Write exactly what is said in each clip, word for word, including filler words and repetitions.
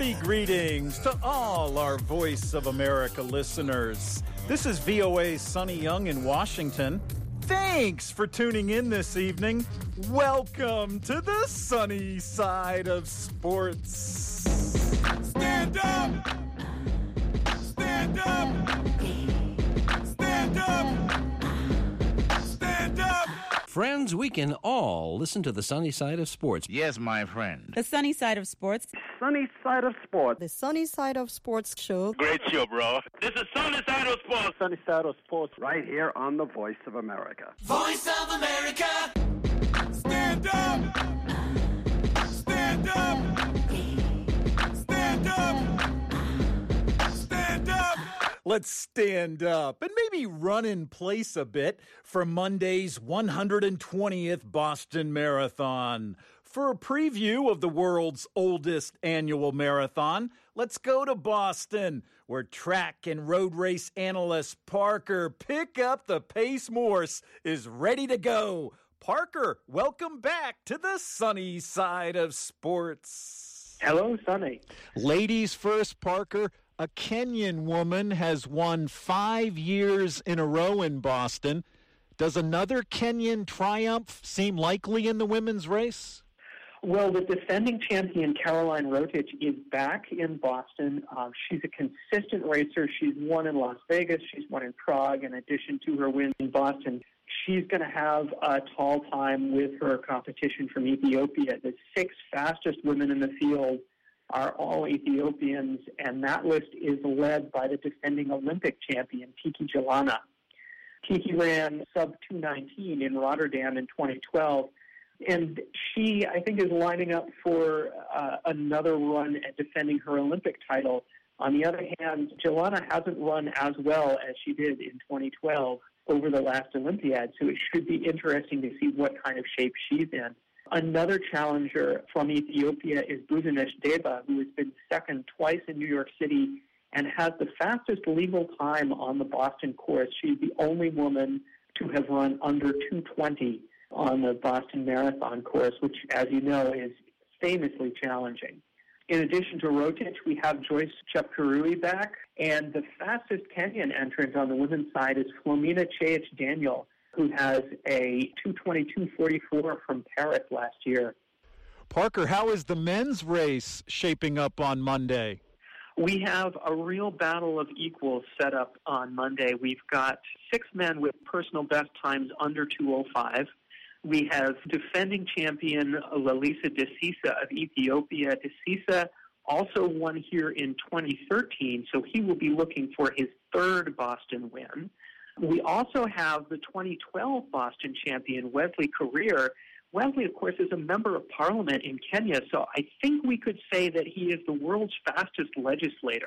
Hearty greetings to all our Voice of America listeners. This is V O A's Sonny Young in Washington. Thanks for tuning in this evening. Welcome to the sunny side of sports. Stand up! Stand up! Stand up! Stand up! Friends, we can all listen to the sunny side of sports. Yes, my friend. The sunny side of sports. Sunny side of sports. The sunny side of sports show. Great show, bro. This is Sunny Side of Sports. Sunny side of sports right here on the Voice of America. Voice of America! Stand up! Stand up! Stand up! Stand up! Let's stand up and maybe run in place a bit for Monday's one hundred twentieth Boston Marathon. For a preview of the world's oldest annual marathon, let's go to Boston, where track and road race analyst Parker Pick Up the Pace Morse is ready to go. Parker, welcome back to the sunny side of sports. Hello, Sunny. Ladies first, Parker. A Kenyan woman has won five years in a row in Boston. Does another Kenyan triumph seem likely in the women's race? Well, the defending champion, Caroline Rotich, is back in Boston. Um, she's a consistent racer. She's won in Las Vegas. She's won in Prague, in addition to her win in Boston. She's going to have a tall time with her competition from Ethiopia. The six fastest women in the field are all Ethiopians, and that list is led by the defending Olympic champion, Tiki Jalana. Tiki ran sub two nineteen in Rotterdam in twenty twelve, and she, I think, is lining up for uh, another run at defending her Olympic title. On the other hand, Jalana hasn't run as well as she did in twenty twelve over the last Olympiad, so it should be interesting to see what kind of shape she's in. Another challenger from Ethiopia is Buzinesh Deba, who has been second twice in New York City and has the fastest legal time on the Boston course. She's the only woman to have run under two twenty on the Boston Marathon course, which, as you know, is famously challenging. In addition to Rotich, we have Joyce Chepkurui back, and the fastest Kenyan entrant on the women's side is Flomena Cheich Daniel, who has a two twenty-two forty-four from Paris last year. Parker, how is the men's race shaping up on Monday? We have a real battle of equals set up on Monday. We've got six men with personal best times under two oh five. We have defending champion Lalisa Desisa of Ethiopia. Desisa also won here in twenty thirteen, so he will be looking for his third Boston win. We also have the twenty twelve Boston champion, Wesley Korir. Wesley, of course, is a member of parliament in Kenya, so I think we could say that he is the world's fastest legislator.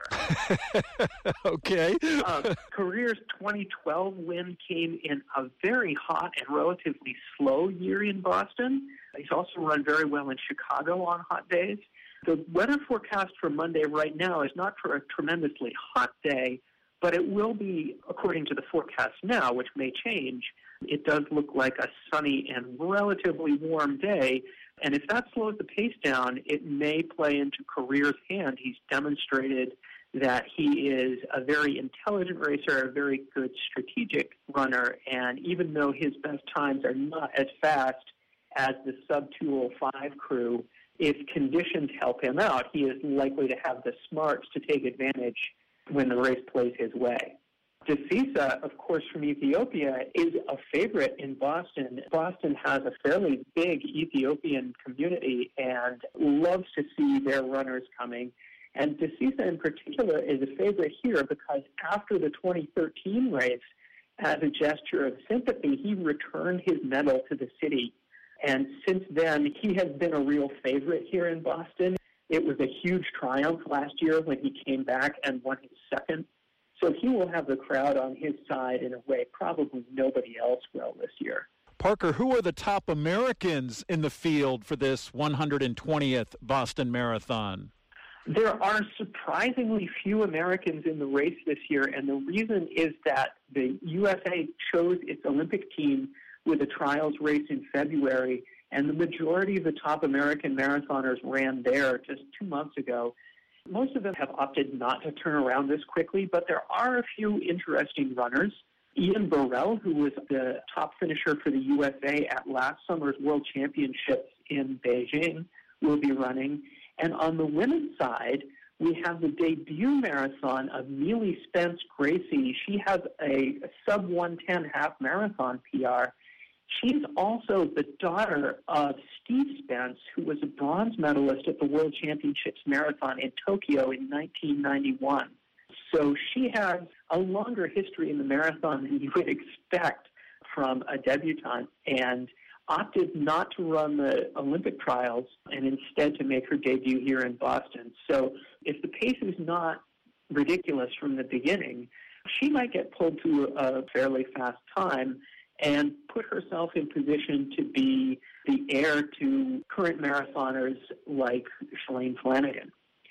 Okay. uh, Korir's twenty twelve win came in a very hot and relatively slow year in Boston. He's also run very well in Chicago on hot days. The weather forecast for Monday right now is not for a tremendously hot day, but it will be, according to the forecast now, which may change, it does look like a sunny and relatively warm day. And if that slows the pace down, it may play into Korir's hand. He's demonstrated that he is a very intelligent racer, a very good strategic runner. And even though his best times are not as fast as the sub two oh five crew, if conditions help him out, he is likely to have the smarts to take advantage when the race plays his way. Desisa, of course, from Ethiopia, is a favorite in Boston. Boston has a fairly big Ethiopian community and loves to see their runners coming. And Desisa in particular is a favorite here because after the twenty thirteen race, as a gesture of sympathy, he returned his medal to the city. And since then, he has been a real favorite here in Boston. It was a huge triumph last year when he came back and won his second. So he will have the crowd on his side in a way probably nobody else will this year. Parker, who are the top Americans in the field for this one hundred twentieth Boston Marathon? There are surprisingly few Americans in the race this year, and the reason is that the U S A chose its Olympic team with a trials race in February, and the majority of the top American marathoners ran there just two months ago. Most of them have opted not to turn around this quickly, but there are a few interesting runners. Ian Burrell, who was the top finisher for the U S A at last summer's World Championships in Beijing, will be running. And on the women's side, we have the debut marathon of Neely Spence Gracie. She has a sub one ten half marathon P R. She's also the daughter of Steve Spence, who was a bronze medalist at the World Championships Marathon in Tokyo in nineteen ninety-one. So she has a longer history in the marathon than you would expect from a debutante, and opted not to run the Olympic trials and instead to make her debut here in Boston. So if the pace is not ridiculous from the beginning, she might get pulled to a fairly fast time and put herself in position to be the heir to current marathoners like Shalane Flanagan.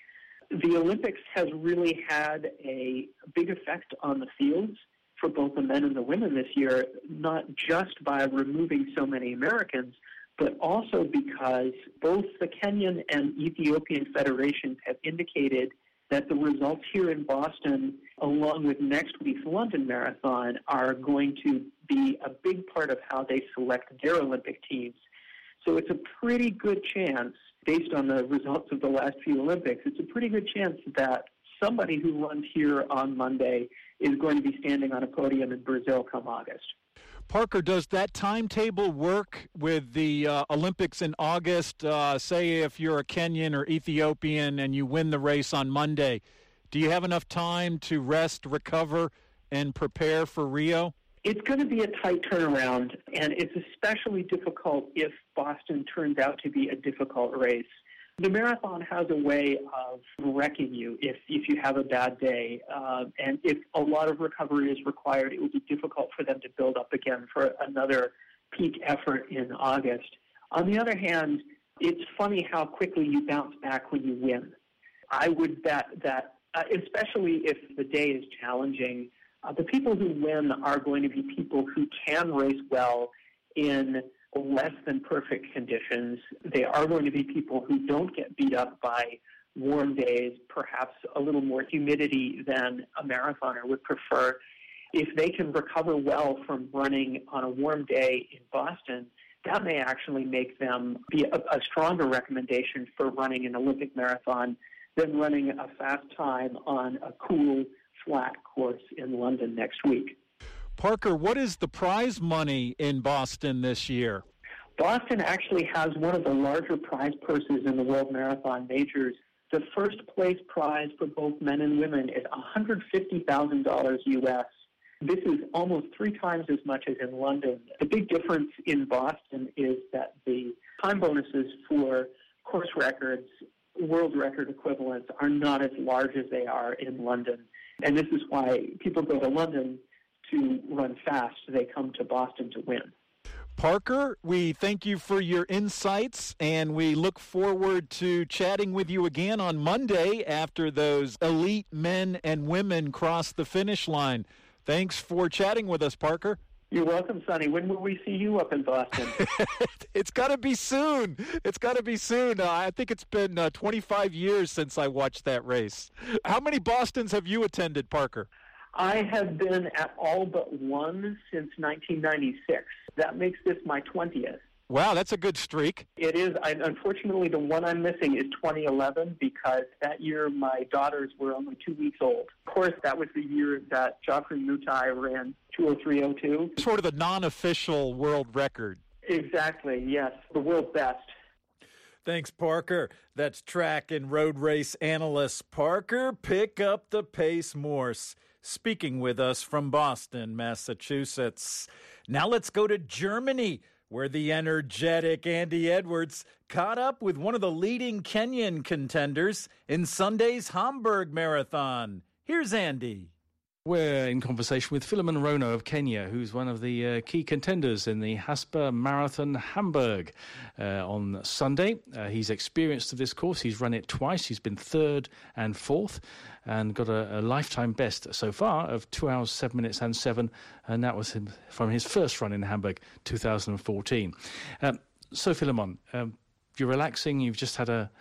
The Olympics has really had a big effect on the fields for both the men and the women this year, not just by removing so many Americans, but also because both the Kenyan and Ethiopian federations have indicated that the results here in Boston, along with next week's London Marathon, are going to be a big part of how they select their Olympic teams. So it's a pretty good chance, based on the results of the last few Olympics, it's a pretty good chance that somebody who runs here on Monday is going to be standing on a podium in Brazil come August. Parker, does that timetable work with the uh, Olympics in August? Uh, say if you're a Kenyan or Ethiopian and you win the race on Monday, do you have enough time to rest, recover, and prepare for Rio? It's going to be a tight turnaround, and it's especially difficult if Boston turns out to be a difficult race. The marathon has a way of wrecking you if, if you have a bad day, uh, and if a lot of recovery is required, it will be difficult for them to build up again for another peak effort in August. On the other hand, it's funny how quickly you bounce back when you win. I would bet that, uh, especially if the day is challenging, uh, the people who win are going to be people who can race well in less than perfect conditions. They are going to be people who don't get beat up by warm days, perhaps a little more humidity than a marathoner would prefer. If they can recover well from running on a warm day in Boston, that may actually make them be a, a stronger recommendation for running an Olympic marathon than running a fast time on a cool, flat course in London next week. Parker, what is the prize money in Boston this year? Boston actually has one of the larger prize purses in the World Marathon Majors. The first place prize for both men and women is one hundred fifty thousand dollars U S. This is almost three times as much as in London. The big difference in Boston is that the time bonuses for course records, world record equivalents, are not as large as they are in London. And this is why people go to London to run fast. They come to Boston to win. Parker, we thank you for your insights, and we look forward to chatting with you again on Monday after those elite men and women cross the finish line. Thanks for chatting with us, Parker. You're welcome, Sonny. When will we see you up in Boston? It's got to be soon. It's got to be soon. Uh, I think it's been uh, twenty-five years since I watched that race. How many Bostons have you attended, Parker? I have been at all but one since nineteen ninety-six. That makes this my twentieth. Wow, that's a good streak. It is. I, unfortunately, the one I'm missing is twenty eleven because that year my daughters were only two weeks old. Of course, that was the year that Geoffrey Mutai ran two oh three oh two. Sort of the non-official world record. Exactly, yes. The world best. Thanks, Parker. That's track and road race analyst Parker Pick Up the Pace Morse, speaking with us from Boston, Massachusetts. Now let's go to Germany, where the energetic Andy Edwards caught up with one of the leading Kenyan contenders in Sunday's Hamburg Marathon. Here's Andy. We're in conversation with Philemon Rono of Kenya, who's one of the uh, key contenders in the Haspa Marathon Hamburg uh, on Sunday. Uh, he's experienced of this course. He's run it twice. He's been third and fourth and got a, a lifetime best so far of two hours, seven minutes and seven. And that was him from his first run in Hamburg, two thousand fourteen. Um, so, Philemon, um, you're relaxing. You've just had a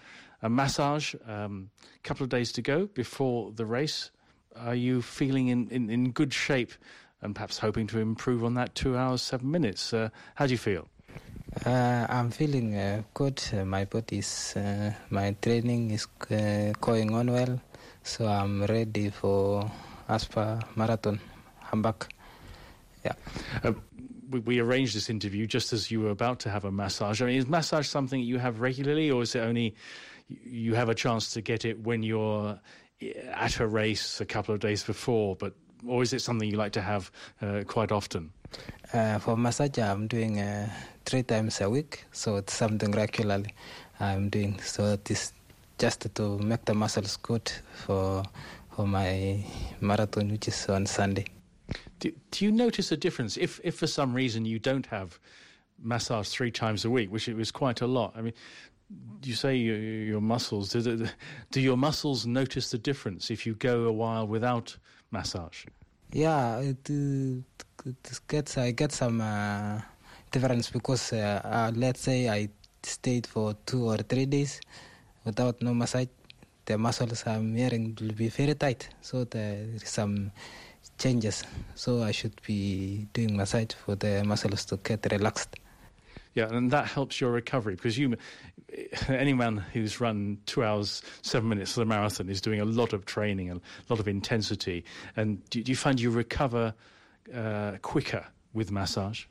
a massage. Um, a couple of days to go before the race. Are you feeling in, in, in good shape and perhaps hoping to improve on that two hours, seven minutes? Uh, how do you feel? Uh, I'm feeling uh, good. Uh, my body is, uh, my training is uh, going on well. So I'm ready for Aspa Marathon, Hamburg. Yeah. Uh, we, we arranged this interview just as you were about to have a massage. I mean, is massage something you have regularly, or is it only you have a chance to get it when you're at a race a couple of days before, but or is it something you like to have uh, quite often? Uh, for massage, I'm doing uh, three times a week, so it's something regularly I'm doing. So it is just to make the muscles good for for my marathon, which is on Sunday. Do, do you notice a difference if, if for some reason you don't have massage three times a week, which it was quite a lot? I mean, you say your, your muscles. Do, the, do your muscles notice the difference if you go a while without massage? Yeah, it, uh, it gets I get some uh, difference because uh, uh, let's say I stayed for two or three days without no massage. The muscles I'm wearing will be very tight, so there is some changes. So I should be doing massage for the muscles to get relaxed. Yeah, and that helps your recovery because you, anyone who's run two hours, seven minutes for the marathon is doing a lot of training and a lot of intensity. And do, do you find you recover uh, quicker with massage?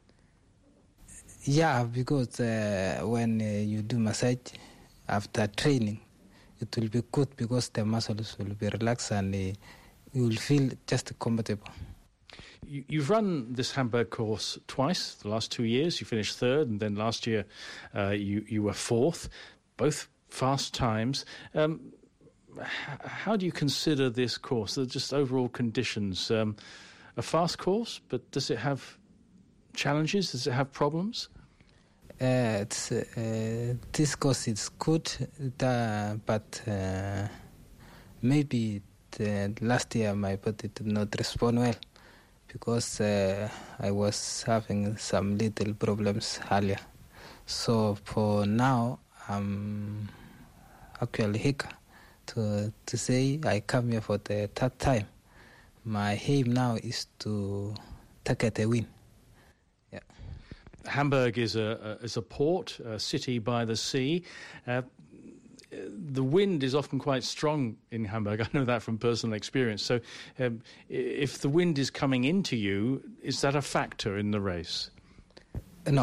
Yeah, because uh, when uh, you do massage after training, it will be good because the muscles will be relaxed and uh, you will feel just comfortable. You, you've run this Hamburg course twice, the last two years. You finished third, and then last year uh, you, you were fourth, both fast times. Um, h- how do you consider this course, the just overall conditions? Um, a fast course, but does it have challenges? Does it have problems? Uh, it's, uh, this course is good, uh, but uh, maybe the last year my body did not respond well because uh, I was having some little problems earlier. So for now, I'm actually eager to, to say I come here for the third time. My aim now is to take a win. Yeah. Hamburg is a, a is a port, a city by the sea. Uh, the wind is often quite strong in Hamburg. I know that from personal experience. So um, if the wind is coming into you, is that a factor in the race? No.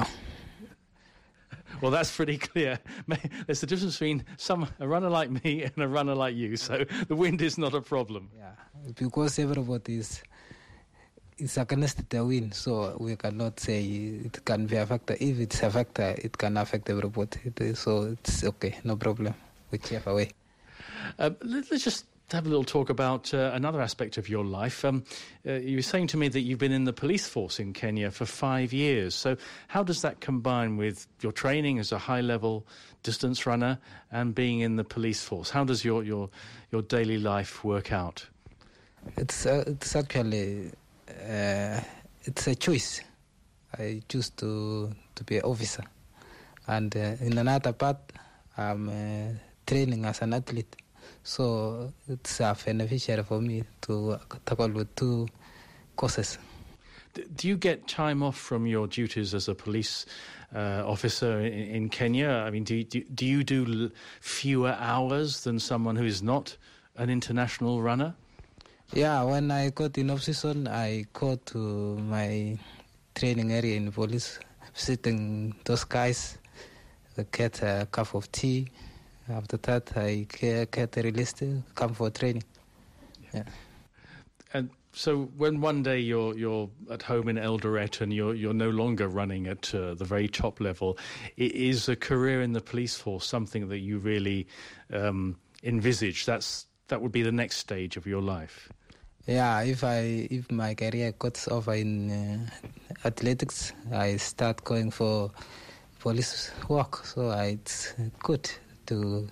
Well, that's pretty clear. There's the difference between some a runner like me and a runner like you. So the wind is not a problem. Yeah, because everybody is is against the wind, so we cannot say it can be a factor. If it's a factor, it can affect everybody. So it's okay, no problem, whichever way. Uh, let's just have a little talk about uh, another aspect of your life. Um, uh, you were saying to me that you've been in the police force in Kenya for five years. So how does that combine with your training as a high-level distance runner and being in the police force? How does your your, your daily life work out? It's uh, it's actually uh, it's a choice. I choose to to be an officer, and uh, in another part, I'm uh, training as an athlete. So it's a beneficiary for me to tackle with two courses. Do you get time off from your duties as a police uh, officer in, in Kenya? I mean, do you, do, do you do fewer hours than someone who is not an international runner? Yeah, when I got in off-season, I go to my training area in police, visiting those guys, get a cup of tea. After that, I get released, come for training. Yeah. And so, when one day you're you're at home in Eldoret and you're you're no longer running at uh, the very top level, is a career in the police force something that you really um, envisage? That's that would be the next stage of your life. Yeah, if I if my career cuts off in uh, athletics, I start going for police work. So I, it's good to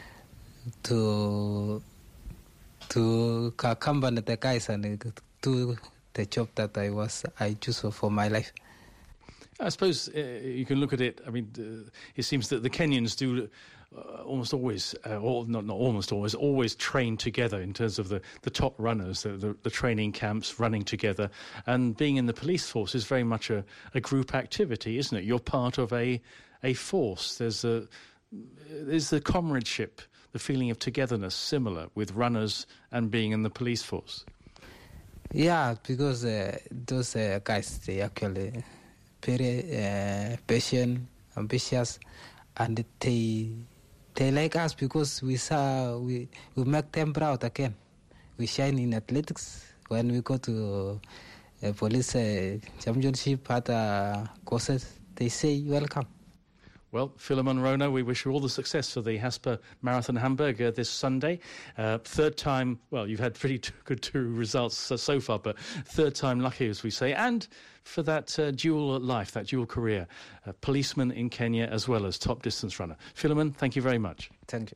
to to accompany the guys and do the job that I was I choose for my life. I suppose uh, you can look at it. I mean, uh, it seems that the Kenyans do uh, almost always, uh, or not, not almost always, always train together in terms of the, the top runners, the, the, the training camps, running together. And being in the police force is very much a, a group activity, isn't it? You're part of a, a force. There's a, there's the comradeship, the feeling of togetherness similar with runners and being in the police force. Yeah, because uh, those uh, guys, they actually very uh, patient, ambitious, and they they like us because we saw we we make them proud again. We shine in athletics when we go to uh, police uh, championship other courses. They say welcome. Well, Philemon Rono, we wish you all the success for the Haspa Marathon Hamburg uh, this Sunday. Uh, third time, well, you've had pretty t- good two results uh, so far, but third time lucky, as we say. And for that uh, dual life, that dual career, uh, policeman in Kenya as well as top distance runner. Philemon, thank you very much. Thank you.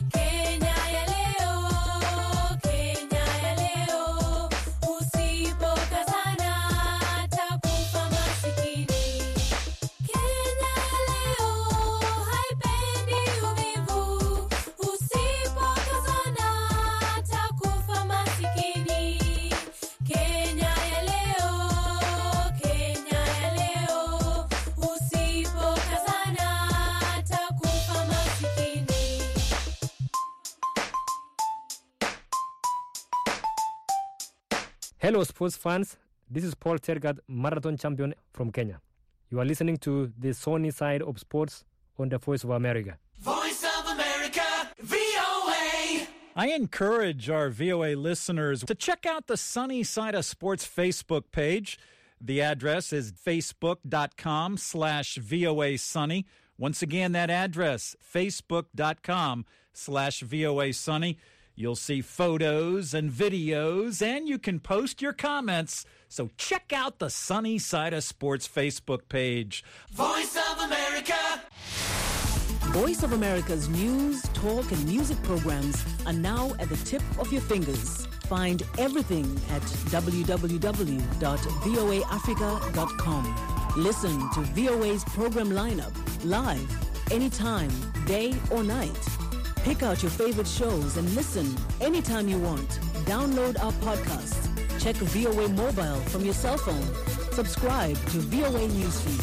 Hello, sports fans. This is Paul Tergat, marathon champion from Kenya. You are listening to the Sunny Side of Sports on the Voice of America. Voice of America, V O A. I encourage our V O A listeners to check out the Sunny Side of Sports Facebook page. The address is facebook.com slash VOA Sunny. Once again, that address, facebook.com slash VOA Sunny. You'll see photos and videos, and you can post your comments. So check out the Sunny Side of Sports Facebook page. Voice of America. Voice of America's news, talk, and music programs are now at the tip of your fingers. Find everything at w w w dot v o a africa dot com. Listen to V O A's program lineup live, anytime, day or night. Pick out your favorite shows and listen anytime you want. Download our podcasts. Check V O A Mobile from your cell phone. Subscribe to V O A Newsfeed.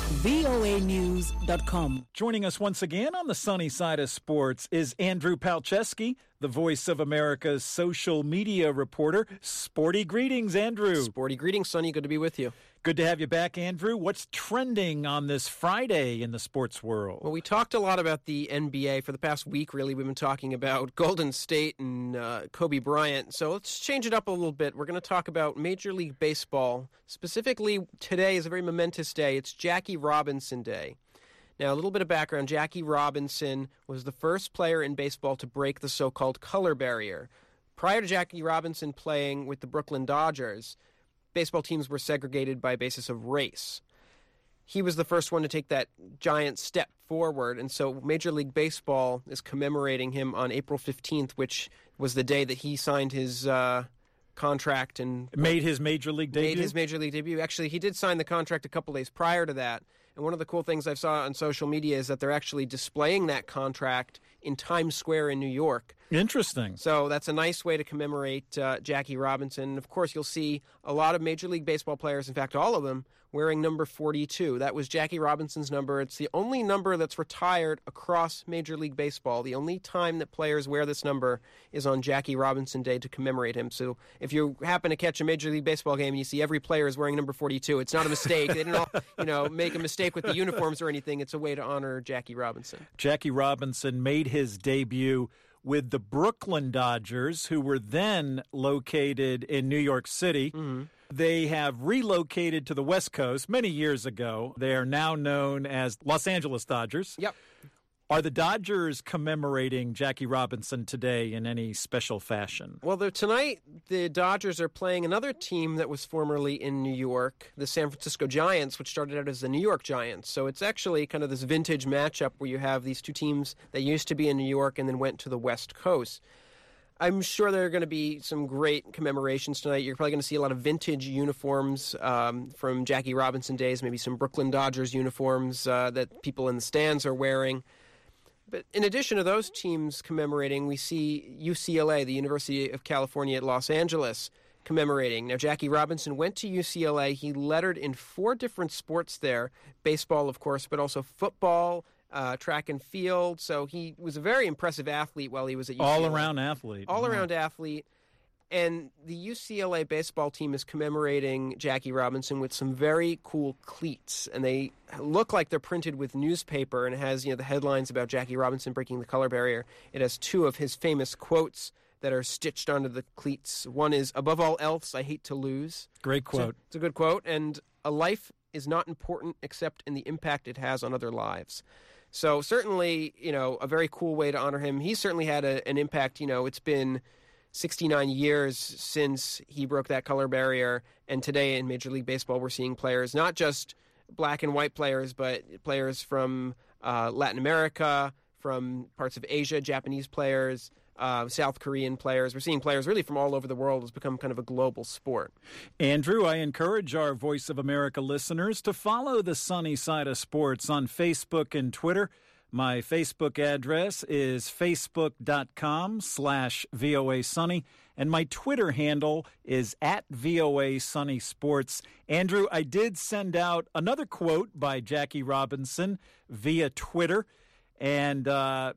V O A news dot com. Joining us once again on the Sunny Side of Sports is Andrew Palczewski, the Voice of America's social media reporter. Sporty greetings, Andrew. Sporty greetings, Sonny. Good to be with you. Good to have you back, Andrew. What's trending on this Friday in the sports world? Well, we talked a lot about the N B A for the past week, really. We've been talking about Golden State and uh, Kobe Bryant. So let's change it up a little bit. We're going to talk about Major League Baseball. Specifically, today is a very momentous day. It's Jackie Robinson Day. Now, a little bit of background. Jackie Robinson was the first player in baseball to break the so-called color barrier. Prior to Jackie Robinson playing with the Brooklyn Dodgers, baseball teams were segregated by a basis of race. He was the first one to take that giant step forward, and so Major League Baseball is commemorating him on April fifteenth, which was the day that he signed his uh, contract and made his Major League debut. Made his Major League debut. Actually, he did sign the contract a couple days prior to that, and one of the cool things I saw on social media is that they're actually displaying that contract in Times Square in New York. Interesting. So that's a nice way to commemorate uh, Jackie Robinson. Of course, you'll see a lot of Major League Baseball players, in fact, all of them, wearing number forty-two. That was Jackie Robinson's number. It's the only number that's retired across Major League Baseball. The only time that players wear this number is on Jackie Robinson Day to commemorate him. So if you happen to catch a Major League Baseball game and you see every player is wearing number forty-two, it's not a mistake. They didn't all, you know, make a mistake with the uniforms or anything. It's a way to honor Jackie Robinson. Jackie Robinson made his debut with the Brooklyn Dodgers, who were then located in New York City. Mm-hmm. They have relocated to the West Coast many years ago. They are now known as Los Angeles Dodgers. Yep. Are the Dodgers commemorating Jackie Robinson today in any special fashion? Well, tonight the Dodgers are playing another team that was formerly in New York, the San Francisco Giants, which started out as the New York Giants. So it's actually kind of this vintage matchup where you have these two teams that used to be in New York and then went to the West Coast. I'm sure there are going to be some great commemorations tonight. You're probably going to see a lot of vintage uniforms um, from Jackie Robinson days, maybe some Brooklyn Dodgers uniforms uh, that people in the stands are wearing. But in addition to those teams commemorating, we see U C L A, the University of California at Los Angeles, commemorating. Now, Jackie Robinson went to U C L A. He lettered in four different sports there. Baseball, of course, but also football, uh, track and field. So he was a very impressive athlete while he was at U C L A. All-around athlete. All-around yeah. athlete. And the U C L A baseball team is commemorating Jackie Robinson with some very cool cleats. And they look like they're printed with newspaper, and it has, you know, the headlines about Jackie Robinson breaking the color barrier. It has two of his famous quotes that are stitched onto the cleats. One is, "Above all else, I hate to lose." Great quote. It's a, it's a good quote. And "A life is not important except in the impact it has on other lives." So certainly, you know, a very cool way to honor him. He certainly had a, an impact. You know, it's been sixty-nine years since he broke that color barrier. And today in Major League Baseball, we're seeing players, not just black and white players, but players from uh, Latin America, from parts of Asia, Japanese players, uh, South Korean players. We're seeing players really from all over the world. It's become kind of a global sport. Andrew, I encourage our Voice of America listeners to follow the Sunny Side of Sports on Facebook and Twitter. My Facebook address is facebook.com slash VOA Sunny, and my Twitter handle is at VOA Sunny Sports. Andrew, I did send out another quote by Jackie Robinson via Twitter, and uh,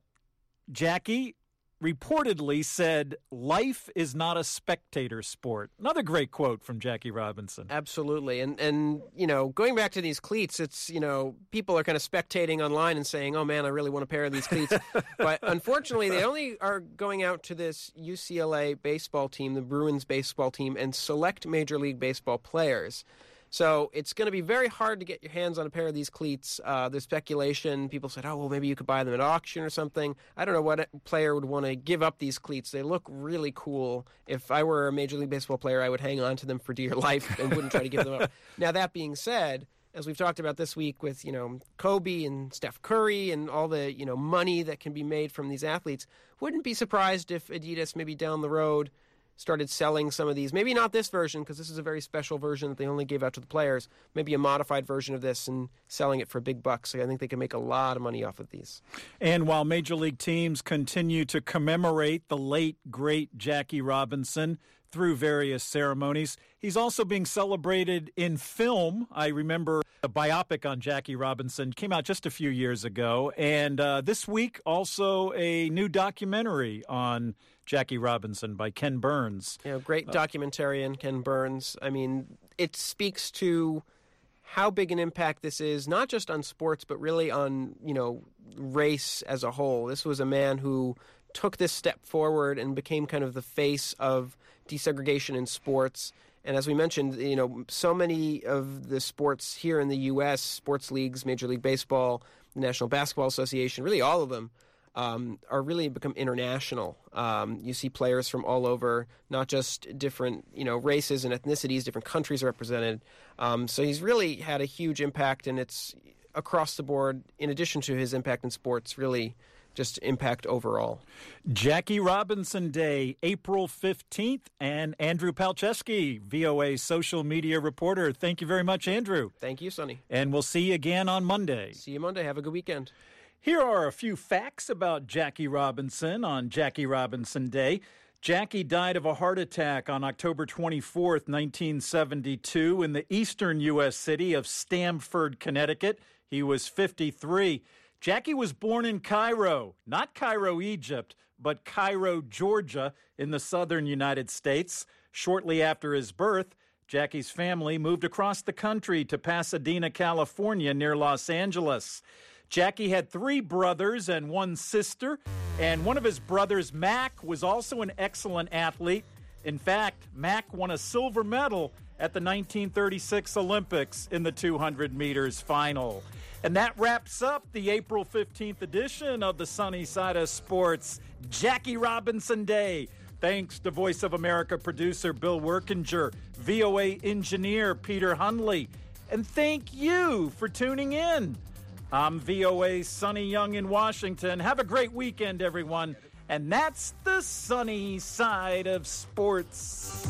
Jackie reportedly said, "Life is not a spectator sport." Another great quote from Jackie Robinson. Absolutely. And, and you know, going back to these cleats, it's, you know, people are kind of spectating online and saying, "Oh, man, I really want a pair of these cleats." But unfortunately, they only are going out to this U C L A baseball team, the Bruins baseball team, and select Major League Baseball players. So it's going to be very hard to get your hands on a pair of these cleats. Uh, there's speculation. People said, oh, well, maybe you could buy them at auction or something. I don't know what player would want to give up these cleats. They look really cool. If I were a Major League Baseball player, I would hang on to them for dear life and wouldn't try to give them up. Now, that being said, as we've talked about this week with, you know, Kobe and Steph Curry and all the, you know, money that can be made from these athletes, wouldn't be surprised if Adidas maybe down the road started selling some of these. Maybe not this version, because this is a very special version that they only gave out to the players. Maybe a modified version of this and selling it for big bucks. So I think they can make a lot of money off of these. And while Major League teams continue to commemorate the late, great Jackie Robinson through various ceremonies, he's also being celebrated in film. I remember a biopic on Jackie Robinson came out just a few years ago. And uh, this week, also a new documentary on Jackie Robinson by Ken Burns. You know, great documentarian, Ken Burns. I mean, it speaks to how big an impact this is, not just on sports, but really on, you know, race as a whole. This was a man who took this step forward and became kind of the face of desegregation in sports. And as we mentioned, you know, so many of the sports here in the U S, sports leagues, Major League Baseball, the National Basketball Association, really all of them, Um, are really become international. Um, you see players from all over, not just different, you know, races and ethnicities, different countries are represented. Um, so he's really had a huge impact, and it's across the board, in addition to his impact in sports, really just impact overall. Jackie Robinson Day, April fifteenth, and Andrew Palczewski, V O A social media reporter. Thank you very much, Andrew. Thank you, Sonny. And we'll see you again on Monday. See you Monday. Have a good weekend. Here are a few facts about Jackie Robinson on Jackie Robinson Day. Jackie died of a heart attack on October twenty-fourth, nineteen seventy-two, in the eastern U S city of Stamford, Connecticut. He was fifty-three. Jackie was born in Cairo, not Cairo, Egypt, but Cairo, Georgia, in the southern United States. Shortly after his birth, Jackie's family moved across the country to Pasadena, California, near Los Angeles. Jackie had three brothers and one sister, and one of his brothers, Mac, was also an excellent athlete. In fact, Mac won a silver medal at the nineteen thirty-six Olympics in the two hundred meters final. And that wraps up the April fifteenth edition of the Sunny Side of Sports, Jackie Robinson Day. Thanks to Voice of America producer Bill Workinger, V O A engineer Peter Hundley, and thank you for tuning in. I'm V O A's Sonny Young in Washington. Have a great weekend, everyone. And that's the Sunny Side of Sports.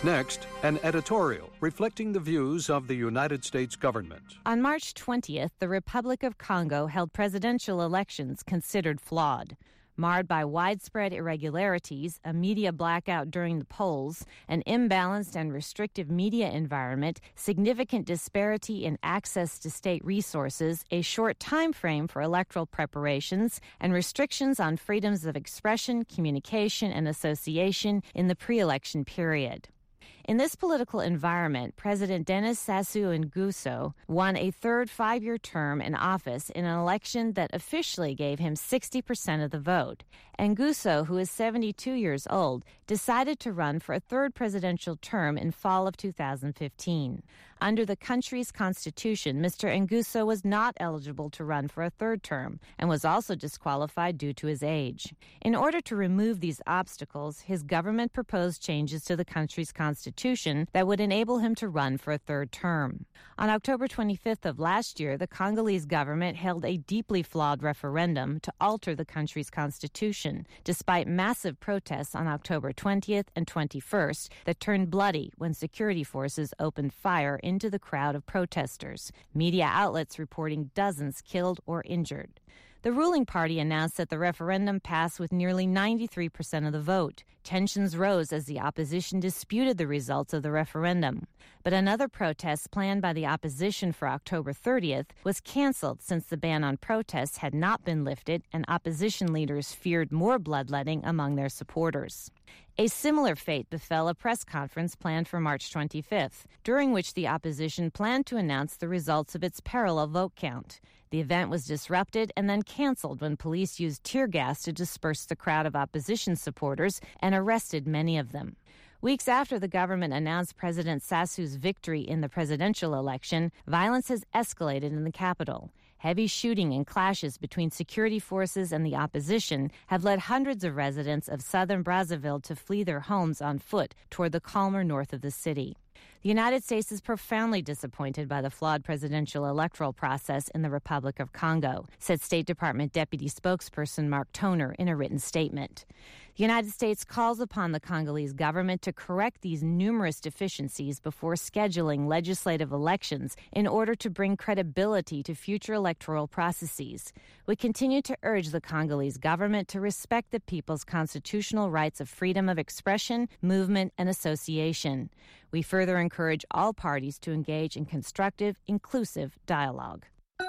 Next, an editorial reflecting the views of the United States government. On March twentieth, the Republic of Congo held presidential elections considered flawed. Marred by widespread irregularities, a media blackout during the polls, an imbalanced and restrictive media environment, significant disparity in access to state resources, a short time frame for electoral preparations, and restrictions on freedoms of expression, communication, and association in the pre-election period. In this political environment, President Denis Sassou Nguesso won a third five-year term in office in an election that officially gave him sixty percent of the vote. Nguesso, who is seventy-two years old, decided to run for a third presidential term in fall of two thousand fifteen. Under the country's constitution, Mister Nguesso was not eligible to run for a third term and was also disqualified due to his age. In order to remove these obstacles, his government proposed changes to the country's constitution that would enable him to run for a third term. On October twenty-fifth of last year, the Congolese government held a deeply flawed referendum to alter the country's constitution, despite massive protests on October twentieth and twenty-first that turned bloody when security forces opened fire into the crowd of protesters, media outlets reporting dozens killed or injured. The ruling party announced that the referendum passed with nearly ninety-three percent of the vote. Tensions rose as the opposition disputed the results of the referendum. But another protest planned by the opposition for October thirtieth was canceled since the ban on protests had not been lifted and opposition leaders feared more bloodletting among their supporters. A similar fate befell a press conference planned for March twenty-fifth, during which the opposition planned to announce the results of its parallel vote count. The event was disrupted and then canceled when police used tear gas to disperse the crowd of opposition supporters and arrested many of them. Weeks after the government announced President Sassou's victory in the presidential election, violence has escalated in the capital. Heavy shooting and clashes between security forces and the opposition have led hundreds of residents of southern Brazzaville to flee their homes on foot toward the calmer north of the city. The United States is profoundly disappointed by the flawed presidential electoral process in the Republic of Congo, said State Department Deputy Spokesperson Mark Toner in a written statement. The United States calls upon the Congolese government to correct these numerous deficiencies before scheduling legislative elections in order to bring credibility to future electoral processes. We continue to urge the Congolese government to respect the people's constitutional rights of freedom of expression, movement, and association. We further encourage all parties to engage in constructive, inclusive dialogue.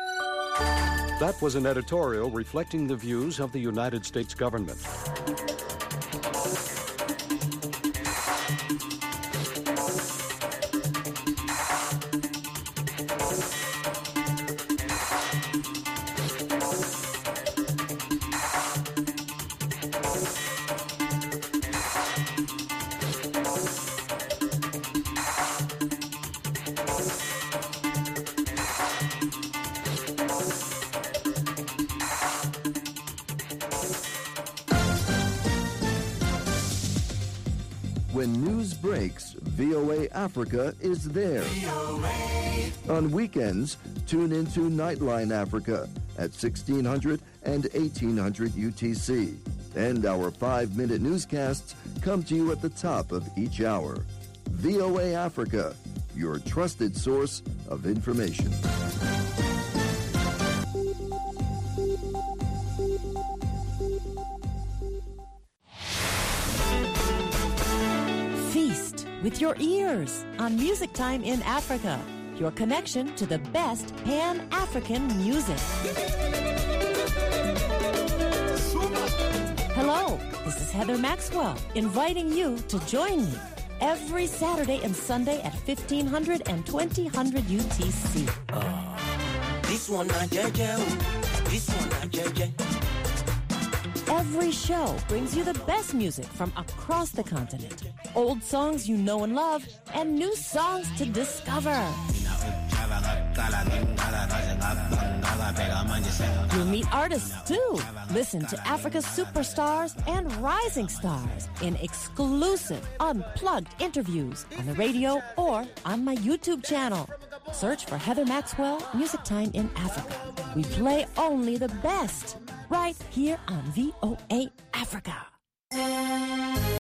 That was an editorial reflecting the views of the United States government. When news breaks, V O A Africa is there. On weekends, tune into Nightline Africa at sixteen hundred and eighteen hundred U T C. And our five-minute newscasts come to you at the top of each hour. V O A Africa, your trusted source of information. Feast with your ears on Music Time in Africa, your connection to the best Pan-African music. Hello, this is Heather Maxwell, inviting you to join me every Saturday and Sunday at fifteen hundred and twenty hundred U T C. Uh, this one not J J. This one not J J. Every show brings you the best music from across the continent. Old songs you know and love, and new songs to discover. You'll meet artists too. Listen to Africa's superstars and rising stars in exclusive, unplugged interviews on the radio or on my YouTube channel. Search for Heather Maxwell, Music Time in Africa. We play only the best right here on V O A Africa.